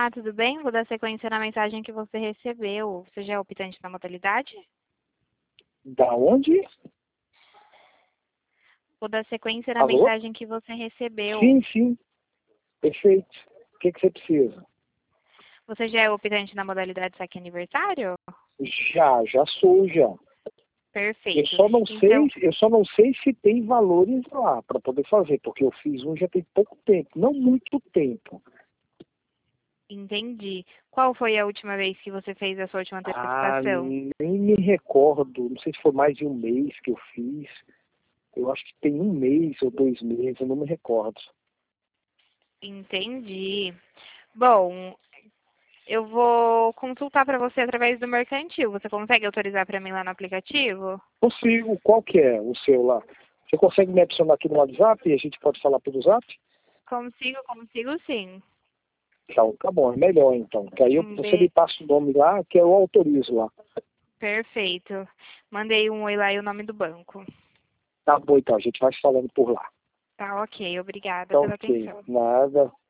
Olá, tudo bem? Vou dar sequência na mensagem que você recebeu. Você já é optante da modalidade? Da onde? Vou dar sequência na Alô? mensagem que você recebeu. Sim, sim. Perfeito. O que você precisa? Você já é optante da modalidade saque aniversário? Já sou já. Eu Perfeito. só não Então, sei, eu só não sei se tem valores lá para poder fazer, porque eu fiz um já tem pouco tempo, não muito tempo. entendi. Qual foi a última vez que você fez a sua última antecipação? Nem me recordo, não sei se foi mais de um mês que eu fiz. Eu acho que tem um mês ou 2 meses, eu não me recordo. Entendi. Bom, eu vou consultar para você através do mercantil. Você consegue autorizar para mim lá no aplicativo? Consigo, qual que é o seu lá? Você consegue me adicionar aqui no WhatsApp e a gente pode falar pelo Zap? Consigo sim. Então, tá bom, é melhor então. Que aí você me Be- passa o nome lá, que eu autorizo lá. Perfeito. Mandei um oi lá e o nome do banco. Tá bom, então, a gente vai falando por lá. Tá ok, obrigada Tá pela ok, atenção. nada.